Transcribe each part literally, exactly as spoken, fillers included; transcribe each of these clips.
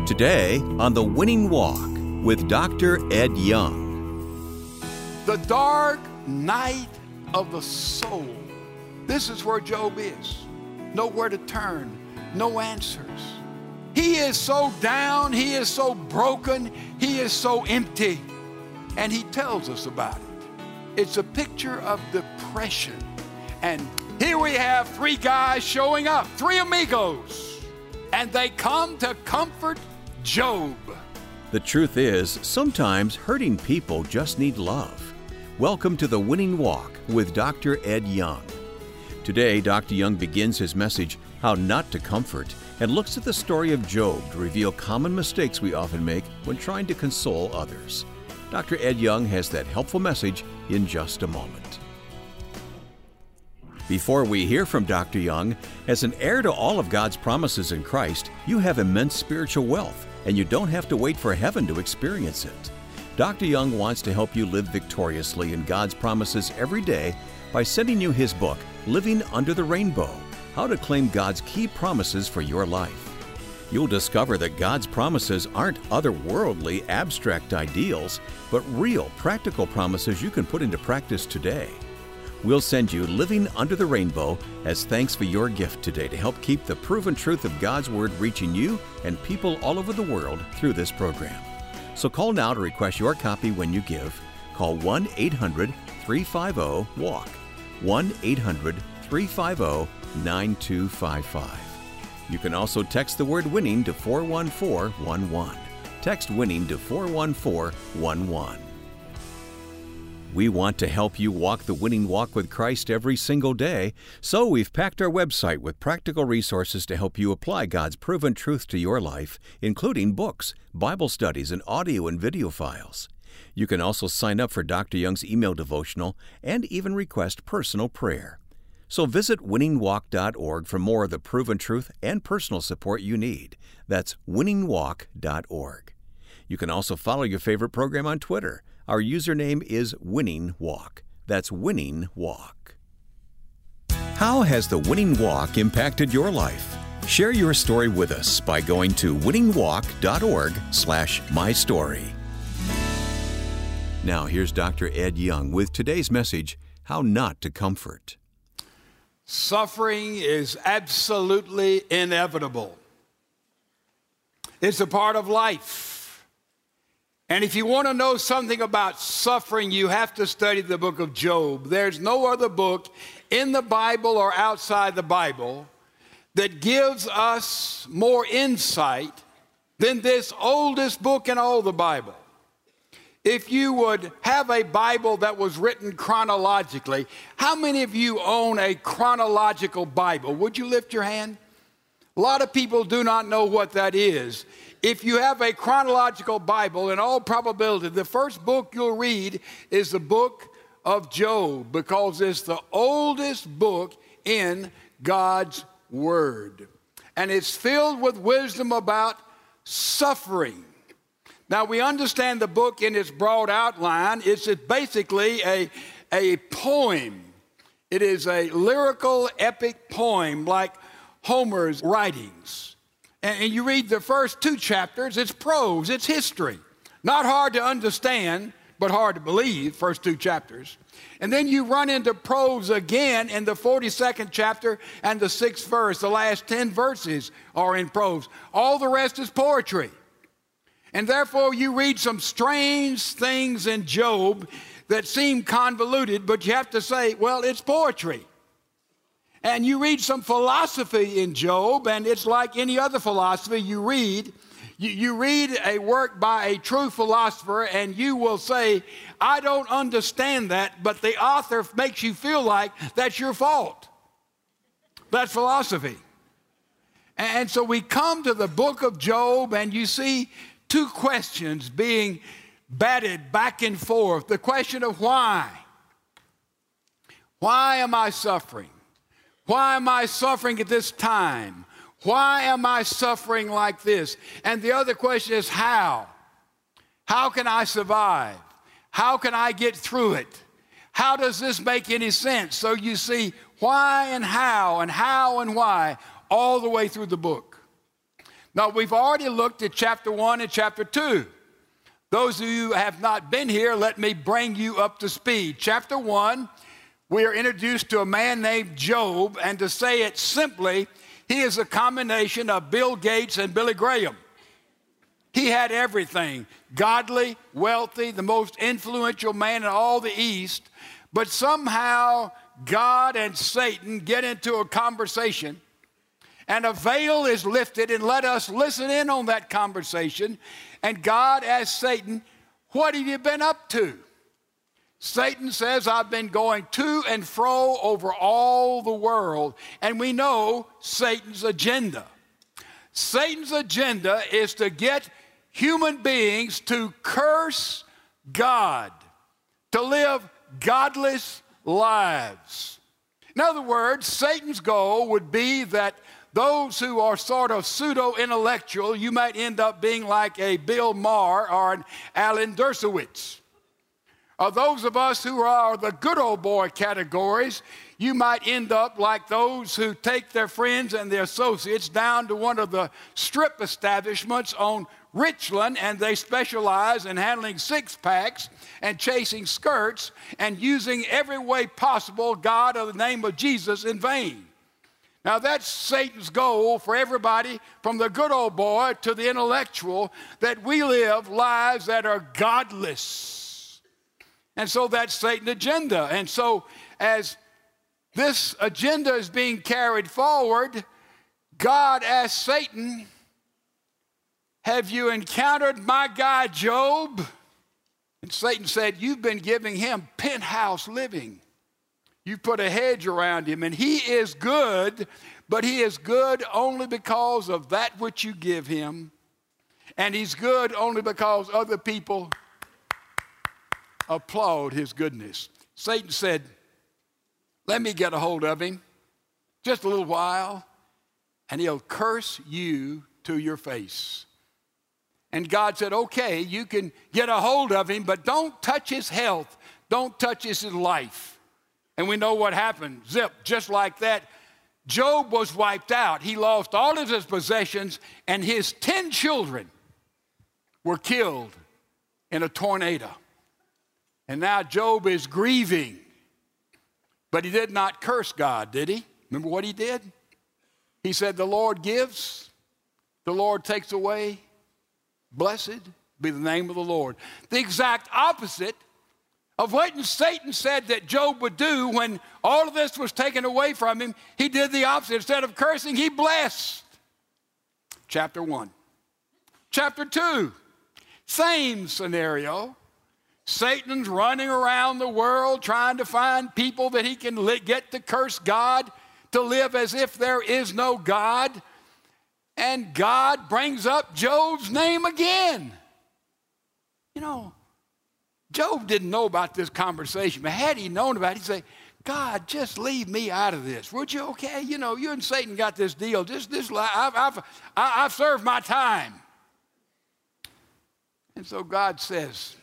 Today on The Winning Walk with Doctor Ed Young. The dark night of the soul. This is where Job is. Nowhere to turn, no answers. He is so down, he is so broken, he is so empty. And he tells us about it. It's a picture of depression. And here we have three guys showing up, three amigos, and they come to comfort Job. The truth is, sometimes hurting people just need love. Welcome to The Winning Walk with Doctor Ed Young. Today, Doctor Young begins his message, How Not to Comfort, and looks at the story of Job to reveal common mistakes we often make when trying to console others. Doctor Ed Young has that helpful message in just a moment. Before we hear from Doctor Young, as an heir to all of God's promises in Christ, you have immense spiritual wealth, and you don't have to wait for heaven to experience it. Doctor Young wants to help you live victoriously in God's promises every day by sending you his book, Living Under the Rainbow, How to Claim God's Key Promises for Your Life. You'll discover that God's promises aren't otherworldly, abstract ideals, but real, practical promises you can put into practice today. We'll send you Living Under the Rainbow as thanks for your gift today to help keep the proven truth of God's Word reaching you and people all over the world through this program. So call now to request your copy when you give. Call one eight hundred three five zero WALK, one eight hundred three five zero nine two five five. You can also text the word WINNING to four one four one one. Text WINNING to four one four one one. We want to help you walk the winning walk with Christ every single day, so we've packed our website with practical resources to help you apply God's proven truth to your life, including books, Bible studies, and audio and video files. You can also sign up for Doctor Young's email devotional and even request personal prayer. So visit winning walk dot org for more of the proven truth and personal support you need. That's winning walk dot org. You can also follow your favorite program on Twitter. Our username is Winning Walk. That's Winning Walk. How has the Winning Walk impacted your life? Share your story with us by going to winning walk dot org slash my story. Now here's Doctor Ed Young with today's message, How Not to Comfort. Suffering is absolutely inevitable. It's a part of life. And if you want to know something about suffering, you have to study the book of Job. There's no other book in the Bible or outside the Bible that gives us more insight than this oldest book in all the Bible. If you would have a Bible that was written chronologically, how many of you own a chronological Bible? Would you lift your hand? A lot of people do not know what that is. If you have a chronological Bible, in all probability, the first book you'll read is the book of Job, because it's the oldest book in God's Word. And it's filled with wisdom about suffering. Now, we understand the book in its broad outline. It's basically a, a poem. It is a lyrical, epic poem like Homer's writings. And you read the first two chapters, it's prose, it's history. Not hard to understand, but hard to believe, first two chapters. And then you run into prose again in the forty-second chapter and the sixth verse. The last ten verses are in prose. All the rest is poetry. And therefore you read some strange things in Job that seem convoluted, but you have to say, well, it's poetry. And you read some philosophy in Job, and it's like any other philosophy you read. You, you read a work by a true philosopher, and you will say, I don't understand that, but the author makes you feel like that's your fault. That's philosophy. And so we come to the book of Job, and you see two questions being batted back and forth. The question of why. Why am I suffering? Why am I suffering at this time? Why am I suffering like this? And the other question is how? How can I survive? How can I get through it? How does this make any sense? So you see why and how and how and why all the way through the book. Now, we've already looked at chapter one and chapter two. Those of you who have not been here, let me bring you up to speed. Chapter one, we are introduced to a man named Job, and to say it simply, he is a combination of Bill Gates and Billy Graham. He had everything, godly, wealthy, the most influential man in all the East, but somehow God and Satan get into a conversation, and a veil is lifted, and let us listen in on that conversation. And God asks Satan, what have you been up to? Satan says, I've been going to and fro over all the world. And we know Satan's agenda. Satan's agenda is to get human beings to curse God, to live godless lives. In other words, Satan's goal would be that those who are sort of pseudo-intellectual, you might end up being like a Bill Maher or an Alan Dershowitz. Or those of us who are the good old boy categories, you might end up like those who take their friends and their associates down to one of the strip establishments on Richland, and they specialize in handling six-packs and chasing skirts and using every way possible God or the name of Jesus in vain. Now, that's Satan's goal for everybody from the good old boy to the intellectual, that we live lives that are godless. And so that's Satan's agenda. And so as this agenda is being carried forward, God asked Satan, have you encountered my guy Job? And Satan said, you've been giving him penthouse living. You put a hedge around him, and he is good, but he is good only because of that which you give him. And he's good only because other people applaud his goodness. Satan said, let me get a hold of him just a little while, and he'll curse you to your face. And God said, okay, you can get a hold of him, but don't touch his health. Don't touch his life. And we know what happened. Zip, just like that, Job was wiped out. He lost all of his possessions, and his ten children were killed in a tornado. And now Job is grieving. But he did not curse God, did he? Remember what he did? He said, the Lord gives, the Lord takes away. Blessed be the name of the Lord. The exact opposite of what Satan said that Job would do when all of this was taken away from him. He did the opposite. Instead of cursing, he blessed. Chapter one. Chapter two, same scenario. Satan's running around the world trying to find people that he can get to curse God, to live as if there is no God. And God brings up Job's name again. You know, Job didn't know about this conversation, but had he known about it, he'd say, God, just leave me out of this. Would you, okay? You know, you and Satan got this deal. Just this, I've, I've, I've served my time. And so God says,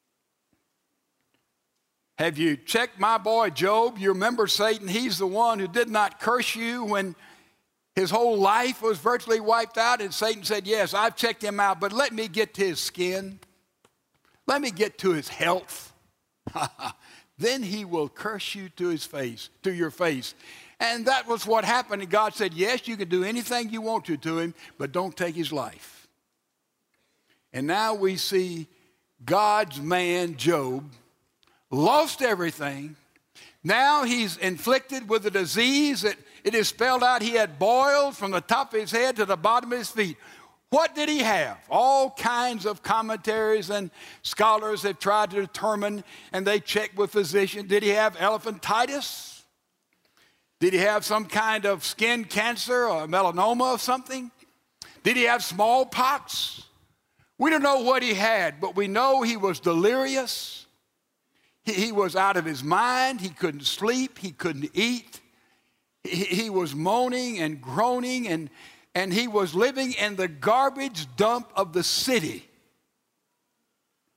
have you checked my boy Job? You remember Satan, he's the one who did not curse you when his whole life was virtually wiped out. And Satan said, yes, I've checked him out, but let me get to his skin. Let me get to his health. Then he will curse you to his face, to your face. And that was what happened. And God said, yes, you can do anything you want to to him, but don't take his life. And now we see God's man, Job, lost everything. Now he's inflicted with a disease that it is spelled out he had boils from the top of his head to the bottom of his feet. What did he have? All kinds of commentaries and scholars have tried to determine, and they checked with physicians. Did he have elephantitis? Did he have some kind of skin cancer or melanoma or something? Did he have smallpox? We don't know what he had, but we know he was delirious. He, he was out of his mind. He couldn't sleep. He couldn't eat. He, he was moaning and groaning, and And he was living in the garbage dump of the city.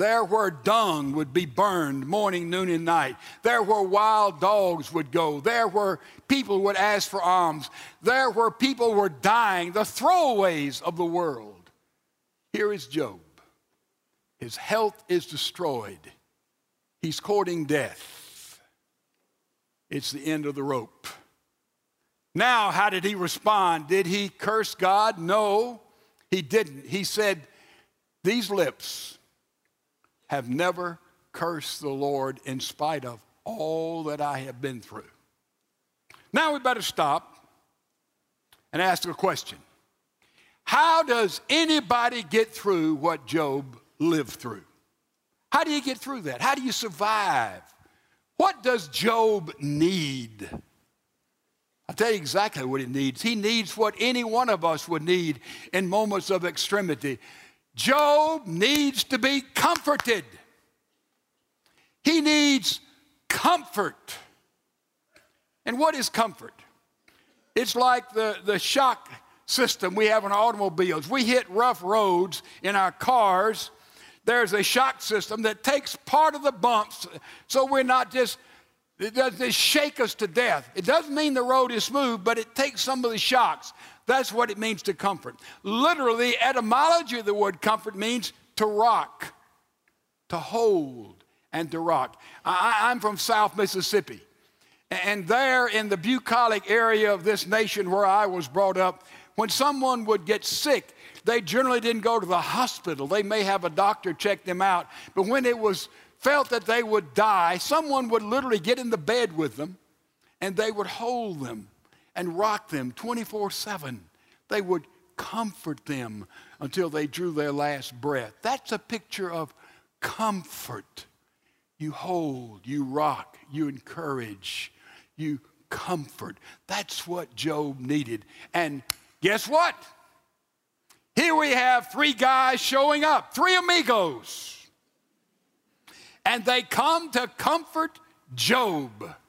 There where dung would be burned morning, noon, and night. There where wild dogs would go. There where people would ask for alms. There where people were dying, the throwaways of the world. Here is Job. His health is destroyed. He's courting death. It's the end of the rope. Now, how did he respond? Did he curse God? No, he didn't. He said, these lips have never cursed the Lord in spite of all that I have been through. Now we better stop and ask a question. How does anybody get through what Job lived through? How do you get through that? How do you survive? What does Job need? I'll tell you exactly what he needs. He needs what any one of us would need in moments of extremity. Job needs to be comforted. He needs comfort. And what is comfort? It's like the, the shock system we have in automobiles. We hit rough roads in our cars. There's a shock system that takes part of the bumps so we're not just, it doesn't shake us to death. It doesn't mean the road is smooth, but it takes some of the shocks. That's what it means to comfort. Literally, etymology of the word comfort means to rock, to hold, and to rock. I, I'm from South Mississippi, and there in the bucolic area of this nation where I was brought up, when someone would get sick, they generally didn't go to the hospital. They may have a doctor check them out, but when it was felt that they would die, someone would literally get in the bed with them, and they would hold them and rock them twenty-four seven. They would comfort them until they drew their last breath. That's a picture of comfort. You hold, you rock, you encourage, you comfort. That's what Job needed. And guess what? Here we have three guys showing up, three amigos. And they come to comfort Job.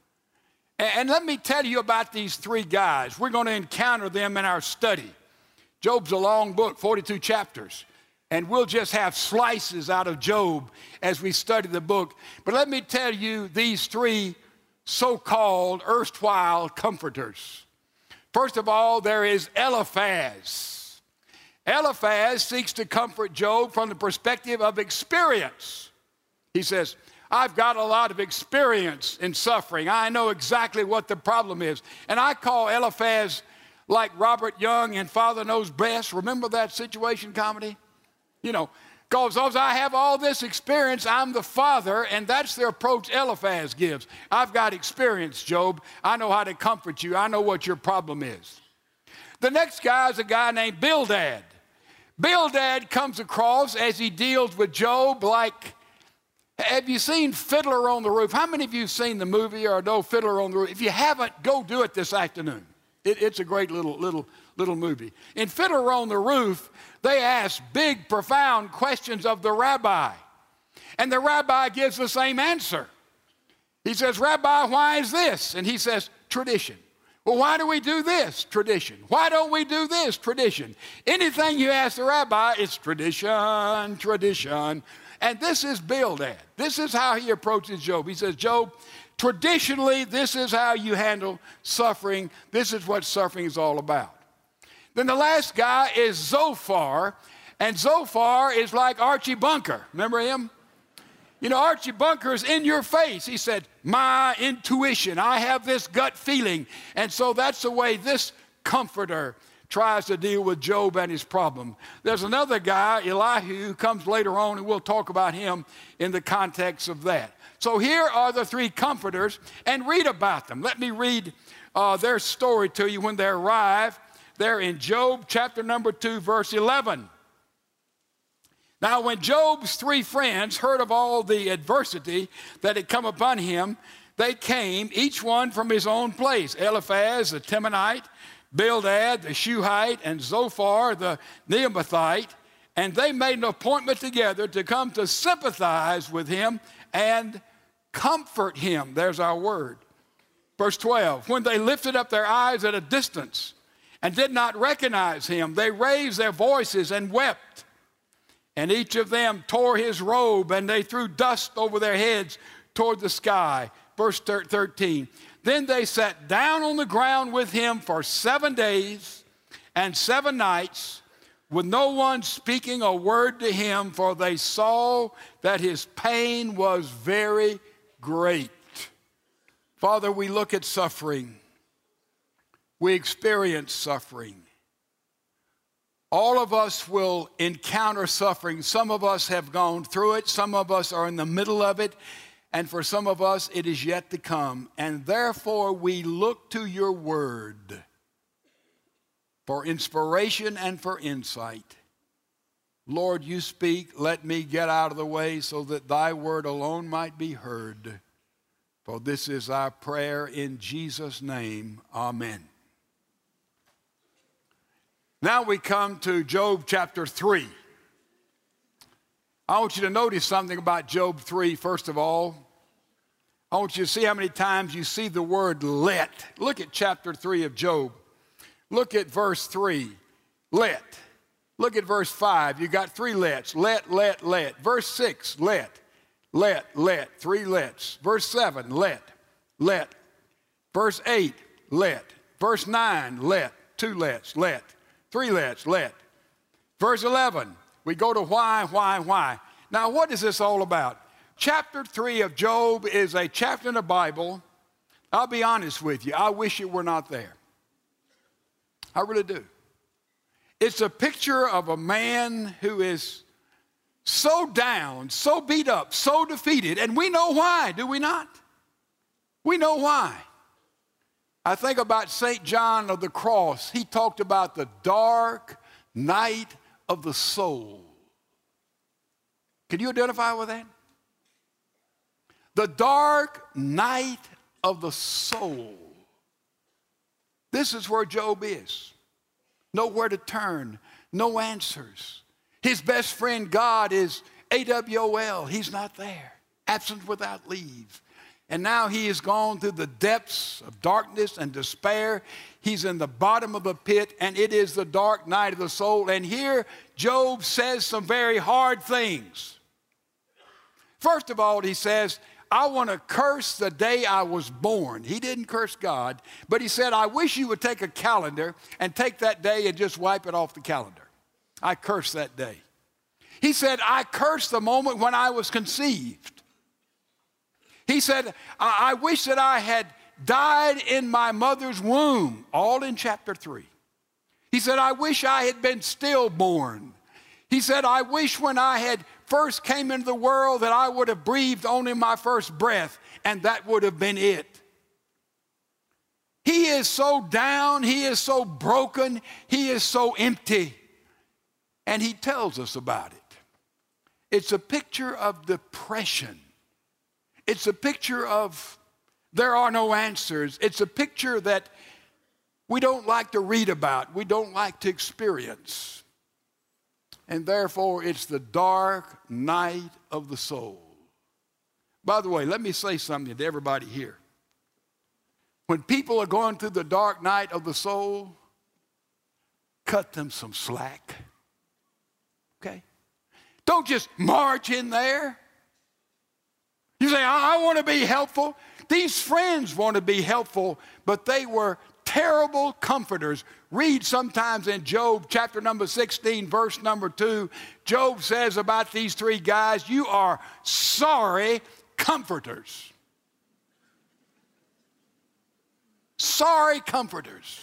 And let me tell you about these three guys. We're going to encounter them in our study. Job's a long book, forty-two chapters. And we'll just have slices out of Job as we study the book. But let me tell you these three so-called erstwhile comforters. First of all, there is Eliphaz. Eliphaz seeks to comfort Job from the perspective of experience. He says, I've got a lot of experience in suffering. I know exactly what the problem is. And I call Eliphaz like Robert Young in Father Knows Best. Remember that situation comedy? You know, because I have all this experience, I'm the father, and that's the approach Eliphaz gives. I've got experience, Job. I know how to comfort you. I know what your problem is. The next guy is a guy named Bildad. Bildad comes across as he deals with Job like, have you seen Fiddler on the Roof? How many of you have seen the movie or know Fiddler on the Roof? If you haven't, go do it this afternoon. It, it's a great little, little, little movie. In Fiddler on the Roof, they ask big, profound questions of the rabbi. And the rabbi gives the same answer. He says, Rabbi, why is this? And he says, tradition. Well, why do we do this? Tradition. Why don't we do this? Tradition. Anything you ask the rabbi, it's tradition, tradition. And this is Bildad. This is how he approaches Job. He says, Job, traditionally, this is how you handle suffering. This is what suffering is all about. Then the last guy is Zophar. And Zophar is like Archie Bunker. Remember him? You know, Archie Bunker is in your face. He said, my intuition, I have this gut feeling. And so that's the way this comforter tries to deal with Job and his problem. There's another guy, Elihu, who comes later on, and we'll talk about him in the context of that. So here are the three comforters, and read about them. Let me read uh, their story to you when they arrive. They're in Job chapter number two, verse eleven. Now, when Job's three friends heard of all the adversity that had come upon him, they came, each one from his own place. Eliphaz, the Temanite, Bildad, the Shuhite, and Zophar, the Neamathite, and they made an appointment together to come to sympathize with him and comfort him. There's our word. Verse twelve, when they lifted up their eyes at a distance and did not recognize him, they raised their voices and wept. And each of them tore his robe, and they threw dust over their heads toward the sky. Verse thirteen. Then they sat down on the ground with him for seven days and seven nights, with no one speaking a word to him, for they saw that his pain was very great. Father, we look at suffering. We experience suffering. All of us will encounter suffering. Some of us have gone through it. Some of us are in the middle of it. And for some of us, it is yet to come. And therefore, we look to your word for inspiration and for insight. Lord, you speak. Let me get out of the way so that thy word alone might be heard. For this is our prayer in Jesus' name. Amen. Now we come to Job chapter three. I want you to notice something about Job three, first of all. I want you to see how many times you see the word let. Look at chapter three of Job. Look at verse three, let. Look at verse five. You got three lets. Let, let, let. Verse six, let. Let, let. Three lets. Verse seven, let. Let. Verse eight, let. Verse nine, let. Two lets, let. Three lets, let. Verse eleven, we go to why, why, why. Now, what is this all about? Chapter three of Job is a chapter in the Bible. I'll be honest with you. I wish it were not there. I really do. It's a picture of a man who is so down, so beat up, so defeated. And we know why, do we not? We know why. I think about Saint John of the Cross. He talked about the dark night of the soul. Can you identify with that? The dark night of the soul. This is where Job is. Nowhere to turn, no answers. His best friend God is A W O L. He's not there. Absent without leave. And now he has gone through the depths of darkness and despair. He's in the bottom of the pit, and it is the dark night of the soul. And here Job says some very hard things. First of all, he says, I want to curse the day I was born. He didn't curse God, but he said, I wish you would take a calendar and take that day and just wipe it off the calendar. I curse that day. He said, I curse the moment when I was conceived. He said, I, I wish that I had died in my mother's womb, all in chapter three. He said, I wish I had been stillborn. He said, I wish when I had first came into the world that I would have breathed only my first breath, and that would have been it. He is so down, he is so broken, he is so empty, and he tells us about it. It's a picture of depression. It's a picture of there are no answers. It's a picture that we don't like to read about, we don't like to experience. And therefore, it's the dark night of the soul. By the way, let me say something to everybody here. When people are going through the dark night of the soul, cut them some slack. Okay? Don't just march in there. You say, I, I want to be helpful. These friends want to be helpful, but they were terrible comforters. Read sometimes in Job chapter number sixteen, verse number two. Job says about these three guys, you are sorry comforters. Sorry comforters.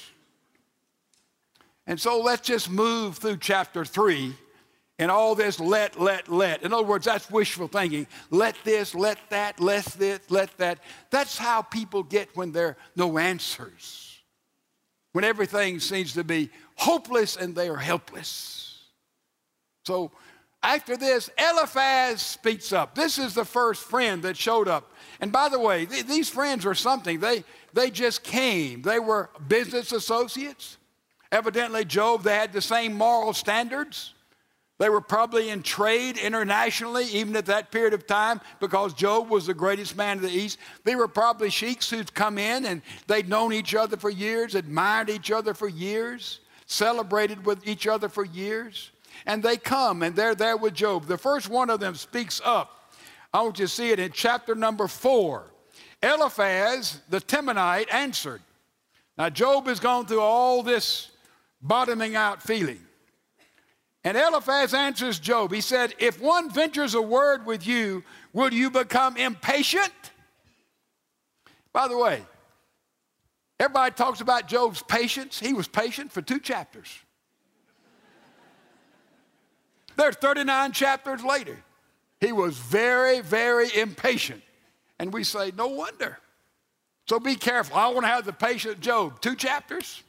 And so let's just move through chapter three and all this let, let, let. In other words, that's wishful thinking. Let this, let that, let this, let that. That's how people get when there are no answers. When everything seems to be hopeless and they are helpless. So after this, Eliphaz speaks up. This is the first friend that showed up. And by the way, th- these friends were something. They, they just came. They were business associates. Evidently, Job, they had the same moral standards. They were probably in trade internationally, even at that period of time, because Job was the greatest man of the East. They were probably sheiks who'd come in, and they'd known each other for years, admired each other for years, celebrated with each other for years. And they come, and they're there with Job. The first one of them speaks up. I want you to see it in chapter number four. Eliphaz, the Temanite, answered. Now, Job has gone through all this bottoming out feeling. And Eliphaz answers Job. He said, if one ventures a word with you, will you become impatient? By the way, everybody talks about Job's patience. He was patient for two chapters. There's thirty-nine chapters later. He was very, very impatient. And we say, no wonder. So be careful. I want to have the patient Job. Two chapters.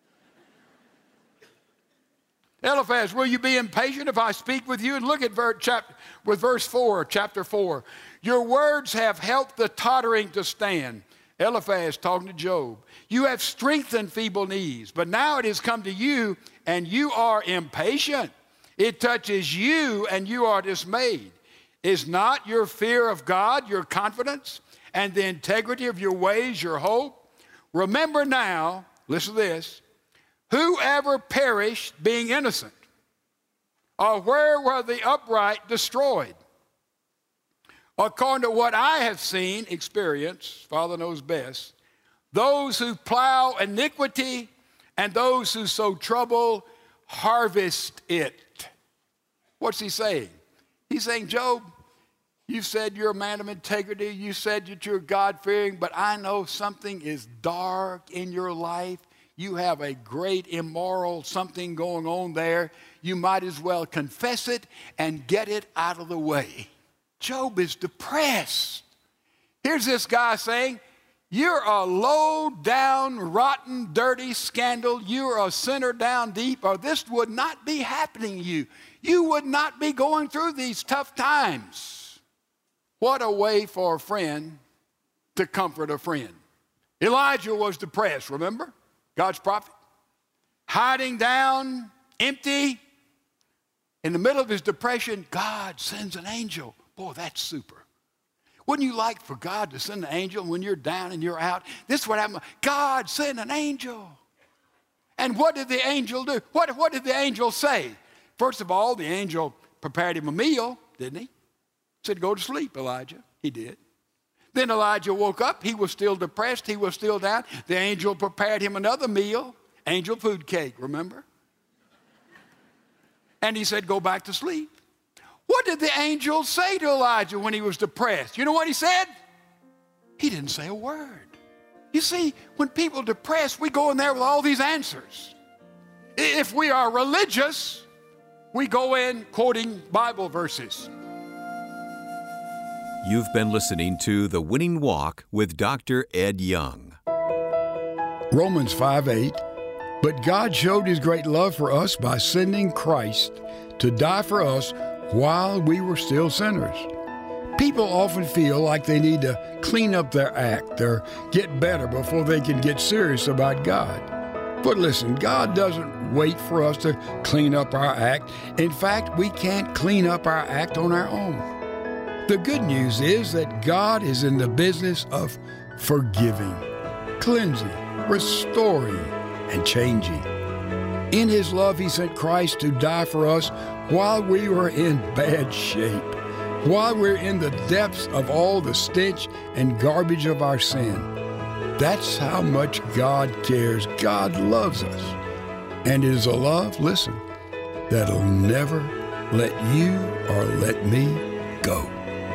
Eliphaz, will you be impatient if I speak with you? And look at ver- chap- with verse four, chapter four. Your words have helped the tottering to stand. Eliphaz talking to Job. You have strengthened feeble knees, but now it has come to you, and you are impatient. It touches you, and you are dismayed. Is not your fear of God your confidence, and the integrity of your ways your hope? Remember now, listen to this, whoever perished being innocent, or where were the upright destroyed? According to what I have seen, experience, Father knows best, those who plow iniquity and those who sow trouble harvest it. What's he saying? He's saying, Job, you said you're a man of integrity. You said that you're God-fearing, but I know something is dark in your life. You have a great immoral something going on there. You might as well confess it and get it out of the way. Job is depressed. Here's this guy saying, you're a low down, rotten, dirty scandal. You're a sinner down deep, or this would not be happening to you. You would not be going through these tough times. What a way for a friend to comfort a friend. Elijah was depressed, remember? God's prophet. Hiding down, empty. In the middle of his depression, God sends an angel. Boy, that's super. Wouldn't you like for God to send an angel when you're down and you're out? This is what happened. God sent an angel. And what did the angel do? What, what did the angel say? First of all, the angel prepared him a meal, didn't he? Said, go to sleep, Elijah. He did. Then Elijah woke up. He was still depressed. He was still down. The angel prepared him another meal, angel food cake, remember? And he said, go back to sleep. What did the angel say to Elijah when he was depressed? You know what he said? He didn't say a word. You see, when people are depressed, we go in there with all these answers. If we are religious, we go in quoting Bible verses. You've been listening to The Winning Walk with Doctor Ed Young. Romans five eight, but God showed his great love for us by sending Christ to die for us while we were still sinners. People often feel like they need to clean up their act or get better before they can get serious about God. But listen, God doesn't wait for us to clean up our act. In fact, we can't clean up our act on our own. The good news is that God is in the business of forgiving, cleansing, restoring, and changing. In his love, he sent Christ to die for us while we were in bad shape, while we're in the depths of all the stench and garbage of our sin. That's how much God cares. God loves us. And it is a love, listen, that'll never let you or let me go.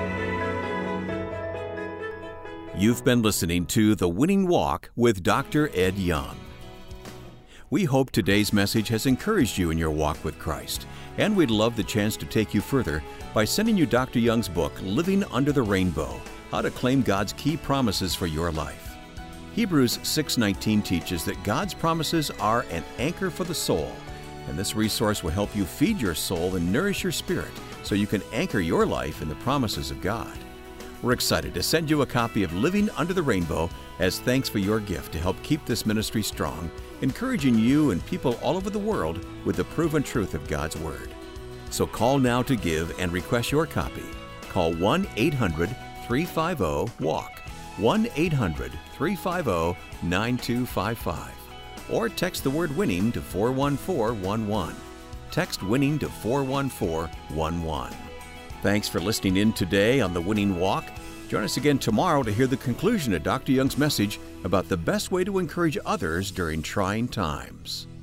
You've been listening to The Winning Walk with Doctor Ed Young. We hope today's message has encouraged you in your walk with Christ, and we'd love the chance to take you further by sending you Doctor Young's book, Living Under the Rainbow, How to Claim God's Key Promises for Your Life. Hebrews six nineteen teaches that God's promises are an anchor for the soul, and this resource will help you feed your soul and nourish your spirit so you can anchor your life in the promises of God. We're excited to send you a copy of Living Under the Rainbow as thanks for your gift to help keep this ministry strong, encouraging you and people all over the world with the proven truth of God's Word. So call now to give and request your copy. Call one eight hundred three five zero WALK, one eight hundred three five zero nine two five five, or text the word WINNING to four one four one one. Text WINNING to four one four one one. Thanks for listening in today on The Winning Walk. Join us again tomorrow to hear the conclusion of Doctor Young's message about the best way to encourage others during trying times.